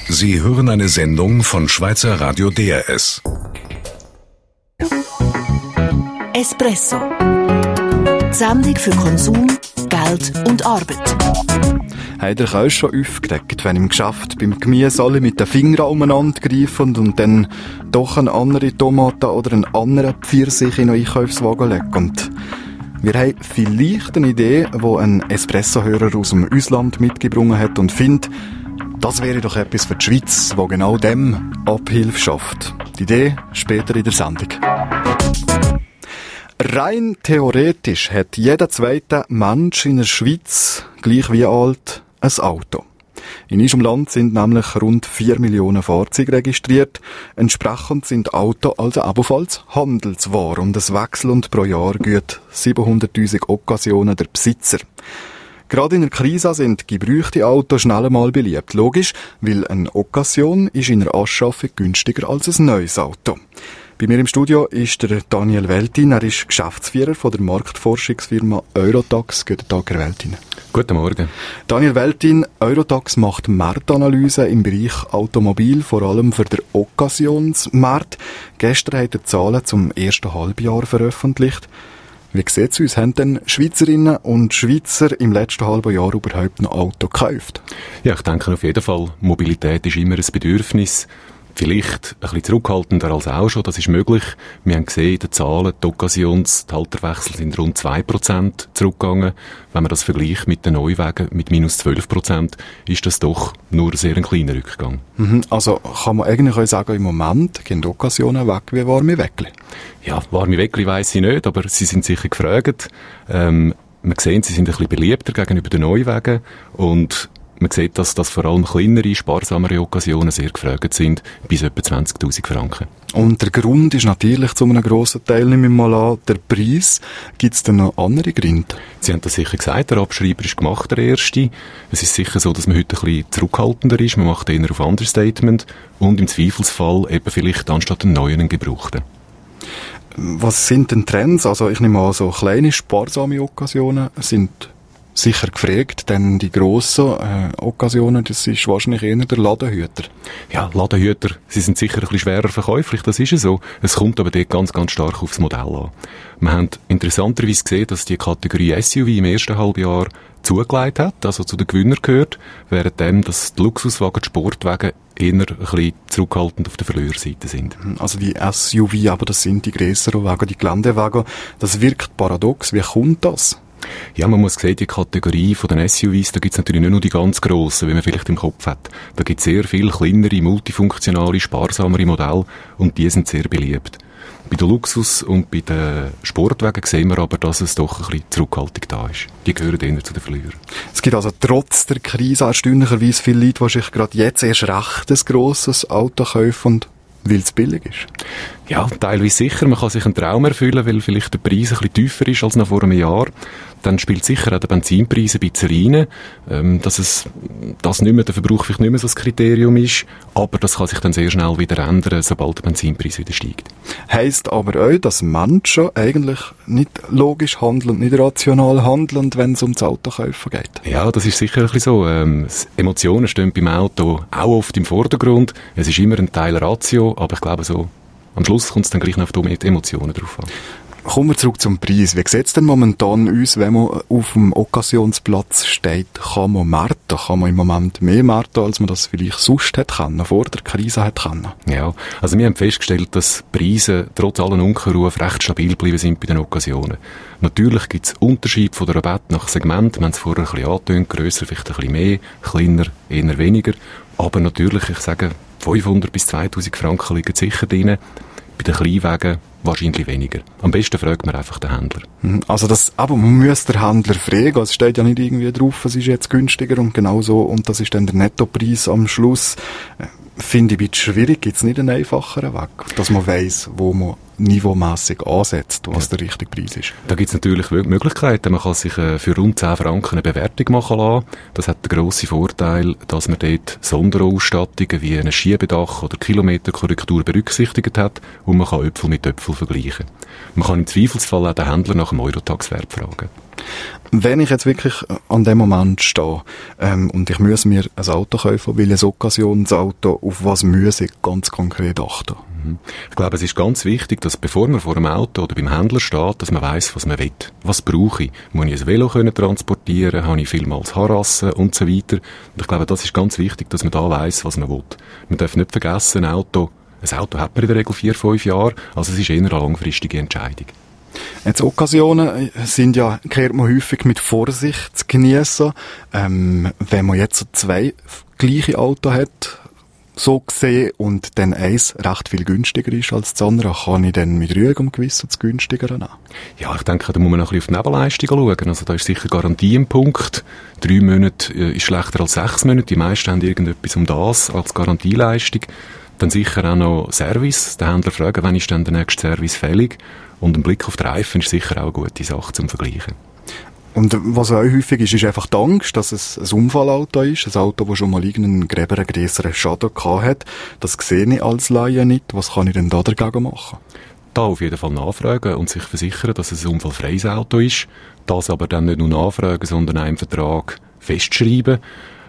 Sie hören eine Sendung von Schweizer Radio DRS. Espresso. Die Sendung für Konsum, Geld und Arbeit. Habt ihr euch schon aufgeregt, wenn im Geschäft beim Gemüse alle mit den Fingern umeinander greifen und dann doch eine andere Tomate oder einen anderen Pfirsich in den Einkaufswagen legen? Und wir haben vielleicht eine Idee, die ein Espresso-Hörer aus dem Ausland mitgebracht hat und findet, das wäre doch etwas für die Schweiz, wo genau dem Abhilfe schafft. Die Idee später in der Sendung. Rein theoretisch hat jeder zweite Mensch in der Schweiz, gleich wie alt, ein Auto. In unserem Land sind nämlich rund 4 Millionen Fahrzeuge registriert. Entsprechend sind Autos also ebenfalls Handelsware und es wechseln pro Jahr gut 700'000 Occasionen der Besitzer. Gerade in der Krise sind gebrauchte Autos schnell einmal beliebt. Logisch, weil eine Occasion ist in der Anschaffung günstiger als ein neues Auto. Bei mir im Studio ist der Daniel Weltin. Er ist Geschäftsführer von der Marktforschungsfirma Eurotax. Guten Tag, Herr Weltin. Guten Morgen. Daniel Weltin, Eurotax macht Marktanalyse im Bereich Automobil, vor allem für den Occasionsmarkt. Gestern hat er Zahlen zum ersten Halbjahr veröffentlicht. Wie sieht es aus? Haben denn Schweizerinnen und Schweizer im letzten halben Jahr überhaupt noch Auto gekauft? Ja, ich denke auf jeden Fall, Mobilität ist immer ein Bedürfnis. Vielleicht ein bisschen zurückhaltender als auch schon, das ist möglich. Wir haben gesehen, in den Zahlen, die Halterwechsel sind rund 2% zurückgegangen. Wenn man das vergleicht mit den Neuwagen mit minus 12%, ist das doch nur ein sehr kleiner Rückgang. Also kann man eigentlich auch sagen, im Moment gehen die Occasionen weg wie warme Weckli? Ja, warme Weckli weiss ich nicht, aber sie sind sicher gefragt. Man sieht, sie sind ein bisschen beliebter gegenüber den Neuwagen und man sieht, dass vor allem kleinere, sparsamere Occasionen sehr gefragt sind, bis etwa 20'000 Franken. Und der Grund ist natürlich zu einem grossen Teil, nehmen wir mal an, der Preis. Gibt es denn noch andere Gründe? Sie haben das sicher gesagt, der Abschreiber ist gemacht, der erste. Es ist sicher so, dass man heute ein bisschen zurückhaltender ist. Man macht eher auf Understatement und im Zweifelsfall eben vielleicht anstatt einen neuen einen gebrauchten. Was sind denn Trends? Also ich nehme an, so kleine, sparsame Occasionen sind sicher gefragt, denn die grossen Occasionen, das ist wahrscheinlich eher der Ladenhüter. Ja, Ladenhüter, sie sind sicher ein bisschen schwerer verkäuflich, das ist ja so. Es kommt aber dort ganz, ganz stark aufs Modell an. Wir haben interessanterweise gesehen, dass die Kategorie SUV im ersten Halbjahr zugelegt hat, also zu den Gewinnern gehört, währenddem, dass die Luxuswagen, die Sportwagen eher ein bisschen zurückhaltend auf der Verliererseite sind. Also die SUV, aber das sind die grösseren Wagen, die Geländewagen. Das wirkt paradox. Wie kommt das? Ja, man muss sehen, die Kategorie von den SUVs, da gibt's natürlich nicht nur die ganz grossen, wie man vielleicht im Kopf hat. Da gibt's sehr viele kleinere, multifunktionale, sparsamere Modelle und die sind sehr beliebt. Bei den Luxus- und bei den Sportwagen sehen wir aber, dass es doch ein bisschen Zurückhaltung da ist. Die gehören eher zu den Verlierern. Es gibt also trotz der Krise erstaunlicherweise viele Leute, die sich gerade jetzt erst recht ein grosses Auto kaufen und weil es billig ist? Ja, teilweise sicher. Man kann sich einen Traum erfüllen, weil vielleicht der Preis ein bisschen tiefer ist als noch vor einem Jahr. Dann spielt sicher auch der Benzinpreis ein bisschen rein, dass der Verbrauch vielleicht nicht mehr so das Kriterium ist. Aber das kann sich dann sehr schnell wieder ändern, sobald der Benzinpreis wieder steigt. Heisst aber auch, dass Menschen eigentlich nicht logisch handeln, nicht rational handeln, wenn es um das Autokaufen geht? Ja, das ist sicher ein bisschen so. Emotionen stehen beim Auto auch oft im Vordergrund. Es ist immer ein Teil Ratio, aber ich glaube so, am Schluss kommt es dann gleich noch auf die Emotionen drauf an. Kommen wir zurück zum Preis. Wie sieht es denn momentan aus, wenn man auf dem Occasionsplatz steht? Kann man markten? Kann man im Moment mehr markten, als man das vielleicht sonst hätte können, vor der Krise hätte können? Ja, also wir haben festgestellt, dass Preise trotz allen Unkenrufen recht stabil geblieben sind bei den Occasionen. Natürlich gibt es Unterschiede von der Rabatt nach Segment. Wir haben es vorher ein bisschen angetönt, grösser vielleicht ein bisschen mehr, kleiner eher weniger. Aber natürlich, ich sage, 500 bis 2000 Franken liegen sicher drin. Bei den Kleinwagen wahrscheinlich weniger. Am besten fragt man einfach den Händler. Aber man muss den Händler fragen. Es steht ja nicht irgendwie drauf, es ist jetzt günstiger und genau so. Und das ist dann der Nettopreis am Schluss. Finde ich ein bisschen schwierig. Gibt es nicht einen einfacheren Weg, dass man weiss, wo man niveaumässig ansetzt, was der richtige Preis ist? Da gibt es natürlich Möglichkeiten. Man kann sich für rund 10 Franken eine Bewertung machen lassen. Das hat den grossen Vorteil, dass man dort Sonderausstattungen wie ein Schiebedach oder Kilometerkorrektur berücksichtigt hat und man kann Äpfel mit Äpfel vergleichen. Man kann im Zweifelsfall auch den Händler nach dem Eurotax-Wert fragen. Wenn ich jetzt wirklich an dem Moment stehe und ich muss mir ein Auto kaufen, will ein Occasionsauto, auf was muss ich ganz konkret achten? Ich glaube, es ist ganz wichtig, dass bevor man vor einem Auto oder beim Händler steht, dass man weiss, was man will. Was brauche ich? Muss ich ein Velo transportieren? Habe ich vielmals Haarrassen und so weiter? Und ich glaube, das ist ganz wichtig, dass man da weiss, was man will. Man darf nicht vergessen, ein Auto hat man in der Regel 4-5 Jahre, also es ist eher eine langfristige Entscheidung. Jetzt Occasionen sind ja, kehrt man häufig mit Vorsicht zu geniessen. Wenn man jetzt so 2 gleiche Autos hat, so gesehen, und dann eins recht viel günstiger ist als das andere, kann ich dann mit ruhigem Gewissen das günstigere nehmen? Ja, ich denke, da muss man noch ein bisschen auf die Nebenleistungen schauen. Also da ist sicher Garantie im Punkt. 3 Monate ist schlechter als 6 Monate. Die meisten haben irgendetwas um das als Garantieleistung. Dann sicher auch noch Service. Den Händler fragen, wann ist denn der nächste Service fällig? Und ein Blick auf die Reifen ist sicher auch eine gute Sache zum Vergleichen. Und was auch häufig ist einfach die Angst, dass es ein Unfallauto ist, ein Auto, das schon mal irgendeinen größeren Schaden gehabt hat. Das sehe ich als Laie nicht. Was kann ich denn da dagegen machen? Da auf jeden Fall nachfragen und sich versichern, dass es ein unfallfreies Auto ist. Das aber dann nicht nur nachfragen, sondern auch im Vertrag festschreiben.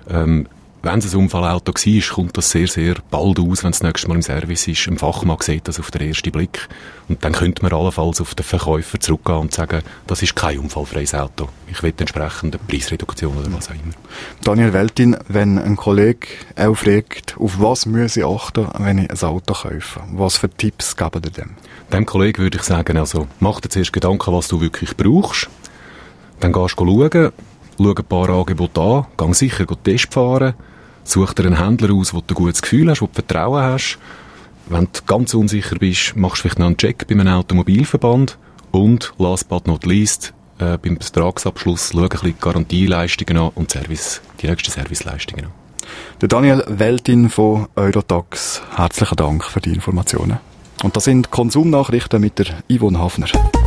Wenn es ein Unfallauto war, kommt das sehr, sehr bald aus, wenn es das nächste Mal im Service ist. Ein Fachmann sieht das auf den ersten Blick. Und dann könnte man allenfalls auf den Verkäufer zurückgehen und sagen, das ist kein unfallfreies Auto. Ich will entsprechend eine Preisreduktion oder was auch immer. Daniel Weltin, wenn ein Kollege auch fragt, auf was muss ich achten, wenn ich ein Auto kaufe? Was für Tipps geben ihr dem? Dem Kollegen würde ich sagen, also, mach dir zuerst Gedanken, was du wirklich brauchst. Dann gehst du schauen, schau ein paar Angebote an, geh sicher Test fahren, such dir einen Händler aus, wo du ein gutes Gefühl hast, wo du Vertrauen hast. Wenn du ganz unsicher bist, machst du vielleicht noch einen Check bei einem Automobilverband und, last but not least, beim Vertragsabschluss schau ein bisschen die Garantieleistungen an und die nächsten Serviceleistungen an. Der Daniel Weltin von Eurotax, herzlichen Dank für die Informationen. Und das sind Konsumnachrichten mit der Yvonne Hafner.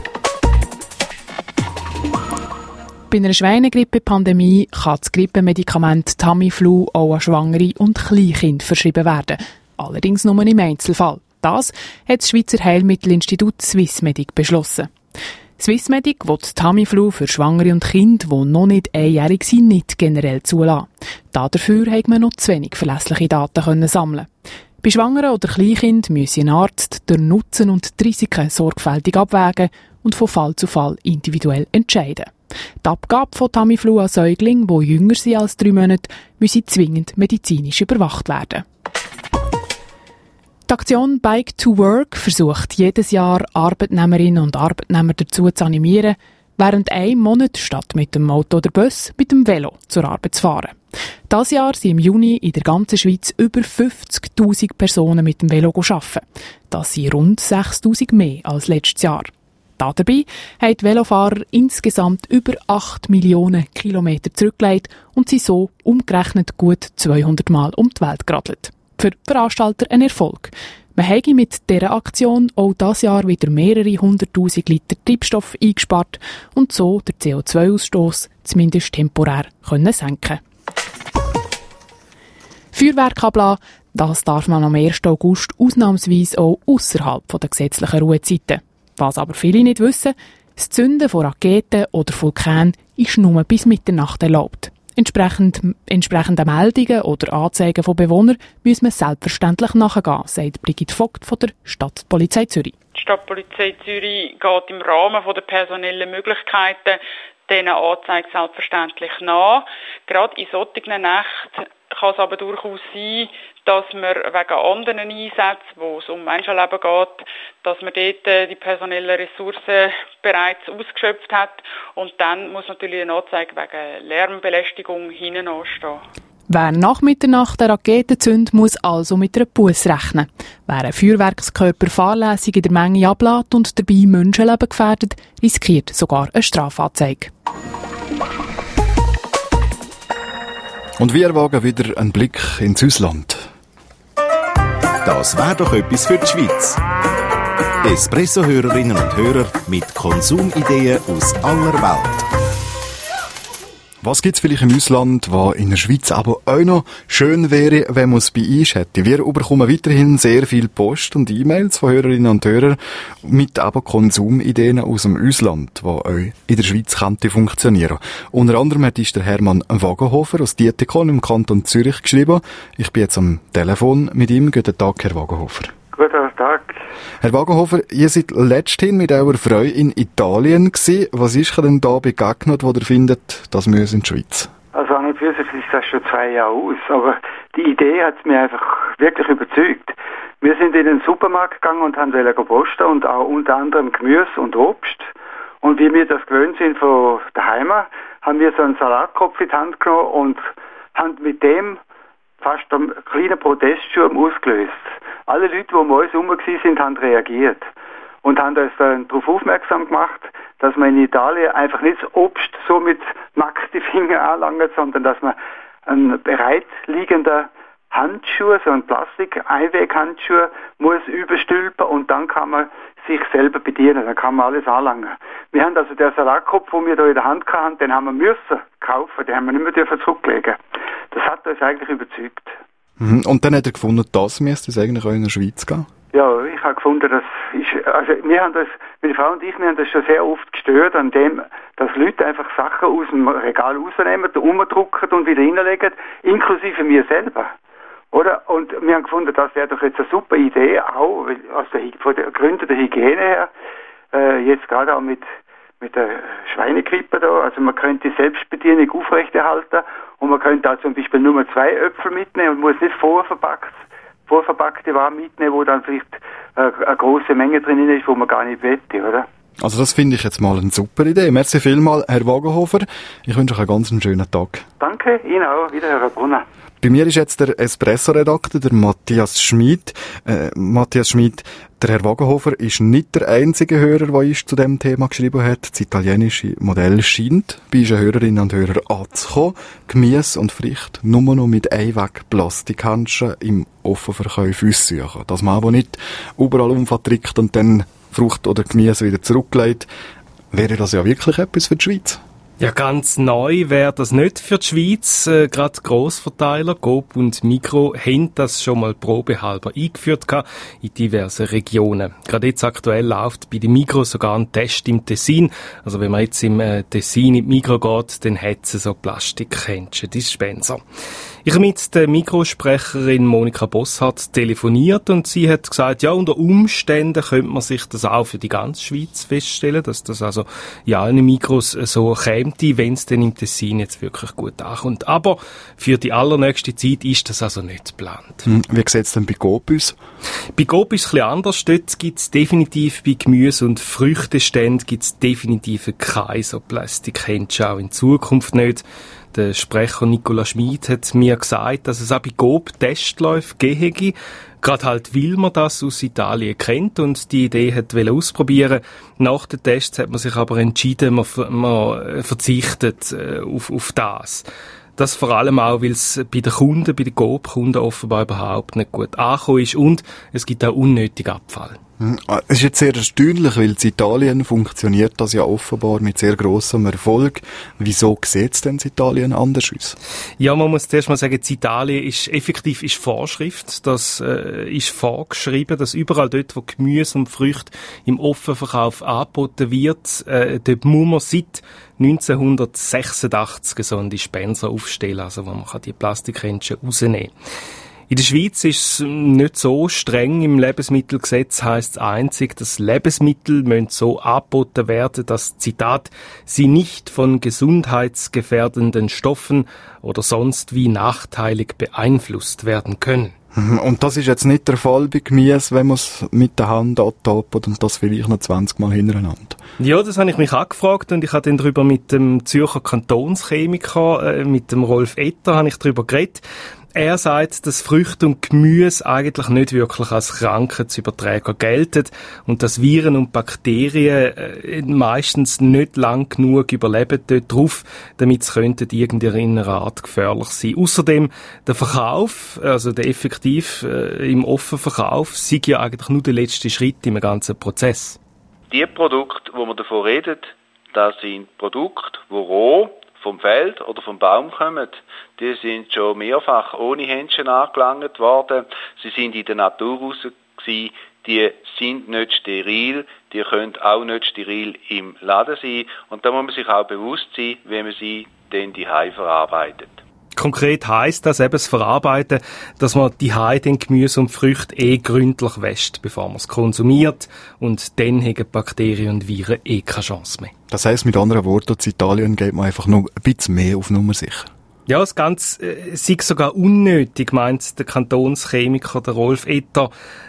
Bei einer Schweinegrippe-Pandemie kann das Grippemedikament Tamiflu auch an Schwangere und Kleinkinder verschrieben werden. Allerdings nur im Einzelfall. Das hat das Schweizer Heilmittelinstitut Swissmedic beschlossen. Swissmedic will Tamiflu für Schwangere und Kinder, die noch nicht einjährig sind, nicht generell zulassen. Dafür hat man noch zu wenig verlässliche Daten sammeln. Bei Schwangeren oder Kleinkindern müsse ein Arzt den Nutzen und die Risiken sorgfältig abwägen und von Fall zu Fall individuell entscheiden. Die Abgabe von Tamiflu an Säuglinge, die jünger sind als 3 Monate, müsse zwingend medizinisch überwacht werden. Die Aktion Bike to Work versucht jedes Jahr Arbeitnehmerinnen und Arbeitnehmer dazu zu animieren, während einem Monat statt mit dem Auto oder Bus mit dem Velo zur Arbeit zu fahren. Dieses Jahr sind im Juni in der ganzen Schweiz über 50'000 Personen mit dem Velo arbeiten. Das sind rund 6'000 mehr als letztes Jahr. Dabei haben die Velofahrer insgesamt über 8 Millionen Kilometer zurückgelegt und sind so umgerechnet gut 200 Mal um die Welt geradelt. Für die Veranstalter ein Erfolg. Man habe mit dieser Aktion auch dieses Jahr wieder mehrere 100'000 Liter Treibstoff eingespart und so den CO2-Ausstoß zumindest temporär senken. Feuerwerk ablassen, das darf man am 1. August ausnahmsweise auch ausserhalb der gesetzlichen Ruhezeiten. Was aber viele nicht wissen, das Zünden von Raketen oder Vulkanen ist nur bis Mitternacht erlaubt. Entsprechenden Meldungen oder Anzeigen von Bewohnern muss man selbstverständlich nachgehen, sagt Brigitte Vogt von der Stadtpolizei Zürich. Die Stadtpolizei Zürich geht im Rahmen der personellen Möglichkeiten diesen Anzeigen selbstverständlich nach. Gerade in solchen Nächten kann es aber durchaus sein, dass man wegen anderen Einsätzen, wo es um Menschenleben geht, dass man dort die personellen Ressourcen bereits ausgeschöpft hat. Und dann muss natürlich eine Anzeige wegen Lärmbelästigung hinten anstehen. Wer nach Mitternacht eine Rakete zündet, muss also mit einer Busse rechnen. Wer einen Feuerwerkskörper fahrlässig in der Menge ablässt und dabei Menschenleben gefährdet, riskiert sogar eine Strafanzeige. Und wir wagen wieder einen Blick ins Ausland. Das wäre doch etwas für die Schweiz. Espresso-Hörerinnen und Hörer mit Konsumideen aus aller Welt. Was gibt's vielleicht im Ausland, was in der Schweiz aber auch noch schön wäre, wenn man es bei uns hätte? Wir bekommen weiterhin sehr viel Post und E-Mails von Hörerinnen und Hörern mit aber Konsumideen aus dem Ausland, die auch in der Schweiz könnte funktionieren. Unter anderem hat uns der Hermann Wagenhofer aus Dietikon im Kanton Zürich geschrieben. Ich bin jetzt am Telefon mit ihm. Guten Tag, Herr Wagenhofer. Guten Tag. Herr Wagenhofer, ihr seid letzthin mit eurer Frau in Italien gewesen. Was ist denn da begegnet, wo ihr findet, das müsse in die Schweiz? Also an und für sich ist das schon 2 Jahre aus, aber die Idee hat mich einfach wirklich überzeugt. Wir sind in den Supermarkt gegangen und haben posten und auch unter anderem Gemüse und Obst. Und wie wir das gewöhnt sind von daheim, haben wir so einen Salatkopf in die Hand genommen und haben mit dem fast einen kleinen Proteststurm ausgelöst. Alle Leute, die um uns herum waren, haben reagiert und haben uns dann darauf aufmerksam gemacht, dass man in Italien einfach nicht das Obst so mit nackten Fingern anlangt, sondern dass man einen bereitliegenden Handschuh, so einen Plastik-Einweghandschuh, muss überstülpen und dann kann man sich selber bedienen, dann kann man alles anlangen. Wir haben also den Salatkopf, den wir da in der Hand hatten, den haben wir müssen kaufen, den haben wir nicht mehr zurücklegen. Das hat uns eigentlich überzeugt. Und dann hat er gefunden, das müsste es eigentlich auch in der Schweiz gehen? Ja, ich habe gefunden, meine Frau und ich, wir haben das schon sehr oft gestört, an dem, dass Leute einfach Sachen aus dem Regal rausnehmen, umdrucken und wieder reinlegen, inklusive mir selber. Oder? Und wir haben gefunden, das wäre doch jetzt eine super Idee, auch von der Gründen der Hygiene her, jetzt gerade auch mit der Schweinegrippe da, also man könnte die Selbstbedienung aufrechterhalten und man könnte auch zum Beispiel nur 2 Äpfel mitnehmen und muss nicht vorverpackte Ware mitnehmen, wo dann vielleicht eine grosse Menge drin ist, wo man gar nicht wette, oder? Also das finde ich jetzt mal eine super Idee. Merci vielmals, Herr Wagenhofer. Ich wünsche euch einen ganz schönen Tag. Danke, Ihnen auch. Wieder, Herr Brunner. Bei mir ist jetzt der Espresso-Redakteur, der Matthias Schmid. Matthias Schmid, der Herr Wagenhofer ist nicht der einzige Hörer, der uns zu dem Thema geschrieben hat. Das italienische Modell scheint bei unseren Hörerinnen und Hörern anzukommen. Gemüse und Früchte nur noch mit Einweg-Plastikhandschuhen im Offenverkauf aussuchen. Dass man aber nicht überall umvertrickt und dann Frucht oder Gemüse wieder zurücklegt, wäre das ja wirklich etwas für die Schweiz. Ja, ganz neu wäre das nicht für die Schweiz. Gerade Grossverteiler, Coop und Migros, haben das schon mal probehalber eingeführt in diversen Regionen. Gerade jetzt aktuell läuft bei den Migros sogar ein Test im Tessin. Also wenn man jetzt im Tessin in die Migros geht, dann hat sie so Plastikhändchen, Dispenser. Ich habe mit der Migros-Sprecherin Monika Bosshardt telefoniert und sie hat gesagt, ja, unter Umständen könnte man sich das auch für die ganze Schweiz feststellen, dass das also in allen Migros so käme, wenn es dann im Tessin jetzt wirklich gut ankommt. Aber für die allernächste Zeit ist das also nicht geplant. Wie sieht es denn bei Coop aus? Bei Coop ist es ein bisschen anders. Dort gibt es definitiv bei Gemüse- und Früchteständen gibt's definitiv keine so Plastikhändchen, auch in Zukunft nicht. Der Sprecher Nicola Schmid hat mir gesagt, dass es auch bei Coop Testläufe geben. Gerade halt, weil man das aus Italien kennt und die Idee hat ausprobieren. Nach den Tests hat man sich aber entschieden, man verzichtet auf das. Das vor allem auch, weil es bei den Kunden, bei den Coop-Kunden offenbar überhaupt nicht gut angekommen ist und es gibt auch unnötigen Abfall. Es ist jetzt sehr erstaunlich, weil in Italien funktioniert das ja offenbar mit sehr grossem Erfolg. Wieso sieht es denn in Italien anders aus? Ja, man muss zuerst mal sagen, in Italien ist effektiv Vorschrift. Das ist vorgeschrieben, dass überall dort, wo Gemüse und Früchte im Offenverkauf angeboten wird, dort muss man seit 1986 so einen Dispenser aufstellen, also wo man die Plastikhändchen rausnehmen kann. In der Schweiz ist es nicht so streng. Im Lebensmittelgesetz heisst es einzig, dass Lebensmittel müssen so angeboten werden, dass, Zitat, sie nicht von gesundheitsgefährdenden Stoffen oder sonst wie nachteilig beeinflusst werden können. Und das ist jetzt nicht der Fall bei Gemüse, wenn man es mit der Hand antappt und das vielleicht noch 20 Mal hintereinander. Ja, das habe ich mich auch gefragt und ich habe dann darüber mit dem Zürcher Kantonschemiker, mit dem Rolf Etter, habe ich darüber geredet. Er sagt, dass Früchte und Gemüse eigentlich nicht wirklich als Krankheitsüberträger gelten und dass Viren und Bakterien meistens nicht lang genug überleben dort drauf, damit sie irgendeiner Art gefährlich sein. Außerdem der Verkauf, also der effektiv im Offenverkauf, sei ja eigentlich nur der letzte Schritt im ganzen Prozess. Die Produkte, wo man davon redet, das sind Produkte, die roh vom Feld oder vom Baum kommen. Die sind schon mehrfach ohne Händchen angelangt worden. Sie sind in der Natur raus gewesen. Die sind nicht steril. Die können auch nicht steril im Laden sein. Und da muss man sich auch bewusst sein, wie man sie dann daheim verarbeitet. Konkret heisst das eben das Verarbeiten, dass man daheim den Gemüse und Früchte gründlich wäscht, bevor man es konsumiert. Und dann haben Bakterien und Viren keine Chance mehr. Das heisst mit anderen Worten, in Italien geht man einfach noch ein bisschen mehr auf Nummer sicher. Ja, das Ganze sei sogar unnötig, meint der Kantonschemiker, der Rolf Etter.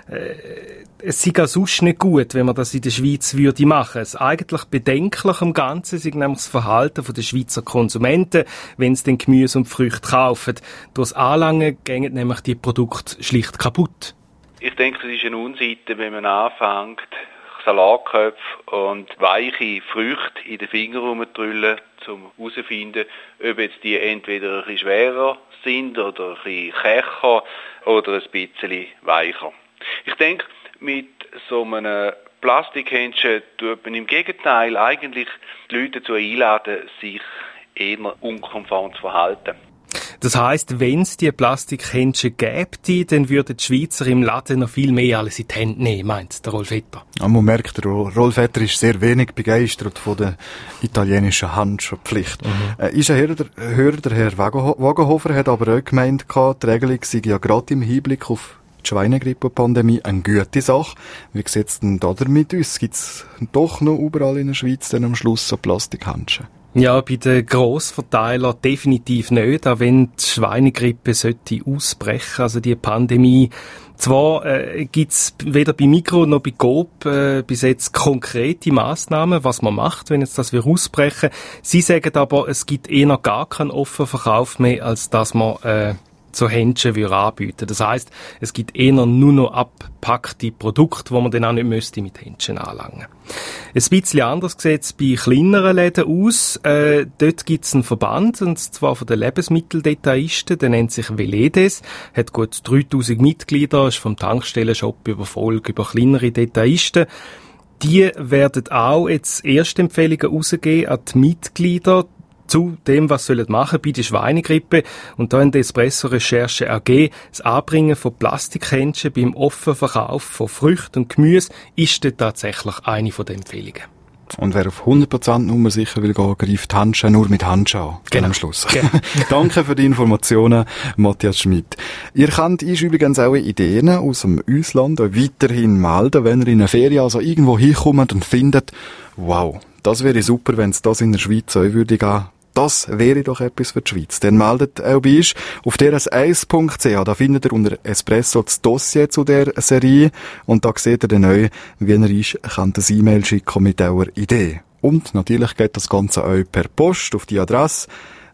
Es sei auch sonst nicht gut, wenn man das in der Schweiz würde machen. Das eigentlich Bedenkliche am Ganzen sei nämlich das Verhalten der Schweizer Konsumenten, wenn sie den Gemüse und Früchte kaufen. Durch das Anlangen gehen nämlich die Produkte schlicht kaputt. Ich denke, es ist eine Unseite, wenn man anfängt, Salatköpfe und weiche Früchte in den Finger rumzudrüllen, um herauszufinden, ob jetzt die entweder ein bisschen schwerer sind oder ein bisschen kächer oder ein bisschen weicher. Ich denke, mit so einem Plastikhändchen tut man im Gegenteil eigentlich die Leute dazu einladen, sich eher unkonform zu verhalten. Das heisst, wenn es die Plastikhändchen gäbe, dann würden die Schweizer im Laden noch viel mehr alles in die Hände nehmen, meint der Rolf Etter. Ja, man merkt, Rolf Etter ist sehr wenig begeistert von der italienischen Handschuhpflicht. Ist ein Hörer, der Herr Wagenhofer, hat aber auch gemeint, die Regelung sei ja gerade im Hinblick auf die Schweinegrippe-Pandemie eine gute Sache. Wie sieht es denn da damit aus? Gibt es doch noch überall in der Schweiz dann am Schluss so Plastikhandschuhe? Ja, bei den Grossverteilern definitiv nicht, auch wenn die Schweinegrippe sollte ausbrechen, also die Pandemie. Zwar gibt's weder bei Migros noch bei Coop bis jetzt konkrete Massnahmen, was man macht, wenn jetzt das wir ausbrechen. Sie sagen aber, es gibt noch gar keinen offenen Verkauf mehr, als dass man so Händchen anbieten. Das heisst, es gibt nur noch abgepackte Produkte, die man dann auch nicht müsste mit Händchen anlangen. Ein bisschen anders sieht es bei kleineren Läden aus. Dort gibt es einen Verband, und zwar von den Lebensmitteldetailisten, der nennt sich Veledes, hat gut 3000 Mitglieder, ist vom Tankstellenshop über Volk, über kleinere Detailisten. Die werden auch jetzt Erstempfehlungen rausgeben an die Mitglieder, zu dem, was sollen machen bei der Schweinegrippe. Und da in der Espresso-Recherche AG, das Anbringen von Plastikhändchen beim Offenverkauf von Früchten und Gemüse ist dort tatsächlich eine von den Empfehlungen. Und wer auf 100% Nummer sicher will gehen, greift Handschuhe nur mit Handschuhen an. Genau. Am Schluss. Genau. Danke für die Informationen, Matthias Schmidt. Ihr könnt übrigens auch Ideen aus dem Ausland weiterhin melden, wenn ihr in einer Ferien also irgendwo hinkommt und findet, wow, das wäre super, wenn es das in der Schweiz auch würde gehen. Das wäre doch etwas für die Schweiz. Dann meldet auch bei uns auf drs1.ch. Da findet ihr unter Espresso das Dossier zu der Serie. Und da seht ihr dann auch, wie ihr uns könnt ein E-Mail schicken mit eurer Idee. Und natürlich geht das Ganze auch per Post auf die Adresse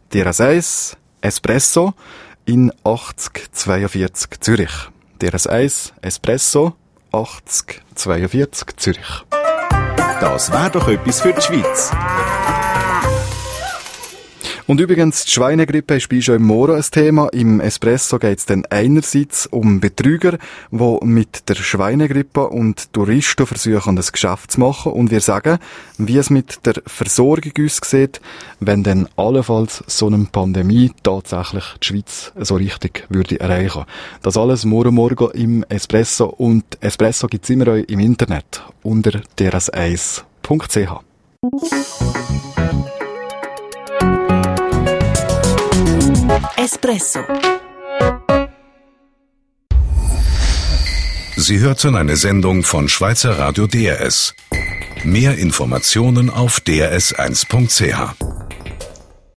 DRS1 Espresso in 8042 Zürich. DRS1 Espresso 8042 Zürich. Das wäre doch etwas für die Schweiz. Und übrigens, die Schweinegrippe ist bei schon im Moro ein Thema. Im Espresso geht es dann einerseits um Betrüger, die mit der Schweinegrippe und Touristen versuchen, ein Geschäft zu machen. Und wir sagen, wie es mit der Versorgung aussieht, wenn dann allenfalls so eine Pandemie tatsächlich die Schweiz so richtig würde erreichen. Das alles morgen im Espresso. Und Espresso gibt es immer auch im Internet unter drs1.ch. Espresso. Sie hörten eine Sendung von Schweizer Radio DRS. Mehr Informationen auf drs1.ch.